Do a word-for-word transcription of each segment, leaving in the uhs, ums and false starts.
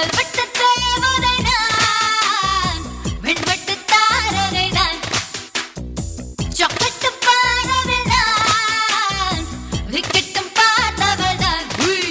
Velvet தேவதை நான், வெண்வெட்டு தாரகை நான், சாக்லேட்டு பாரவள் நான், விக்கெட்டும் பார்த்தவள் நான்.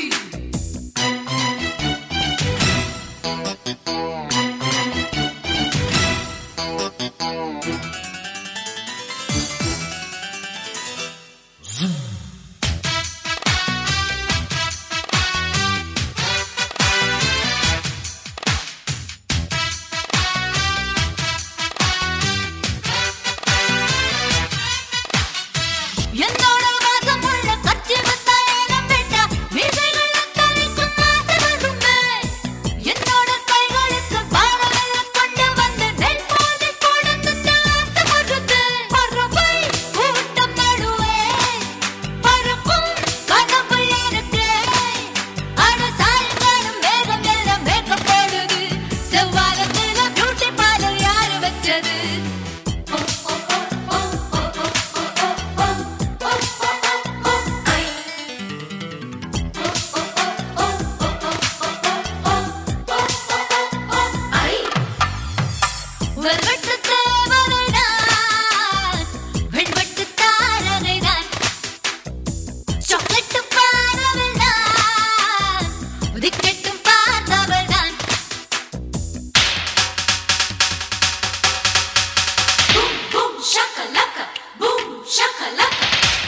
என்னோட வாசமுள்ள கச்சி முத்தாயனம் விட்டா மீசைகள் தலைக்கும் ஆசை வருமே. என்னோட கைகளுக்கு பாரவெல்ல கொண்டு வந்து நெல் போதை கொடுத்து ஆசை வருது. பறவை கூட்டம் நடுவே பறக்கும் கனவு எனக்கு. அட சாயங்காலம் மேகம் எல்லாம் மேக்கப் போடுது. செவ்வாகத்துல பியூட்டி பார்லர் யாரு வச்சது? வெல்வெட்டு தேவதை நான், வெண்வெட்டு தாரகை நான், சாக்லேட்டு பாரவள் நான், விக்கெட்டும் பார்த்தவள் நான். Boom boom shakalaka, boom shakalaka.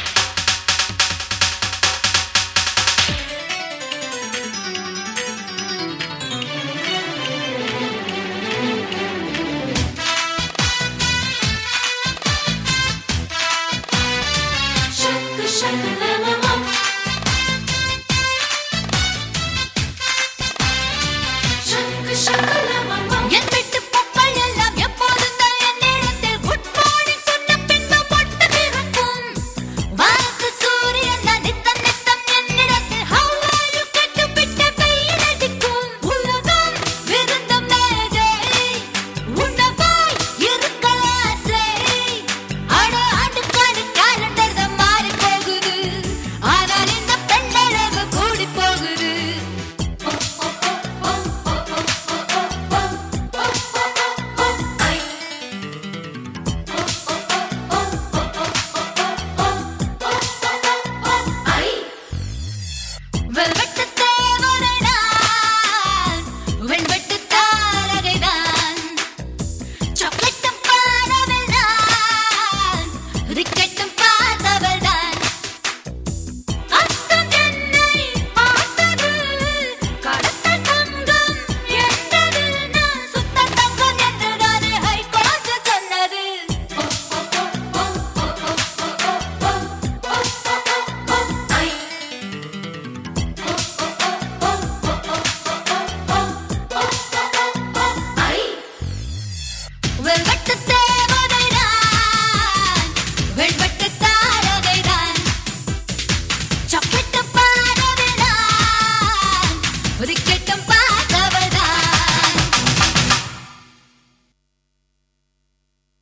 Shaka shaka la la la. Shaka shaka la.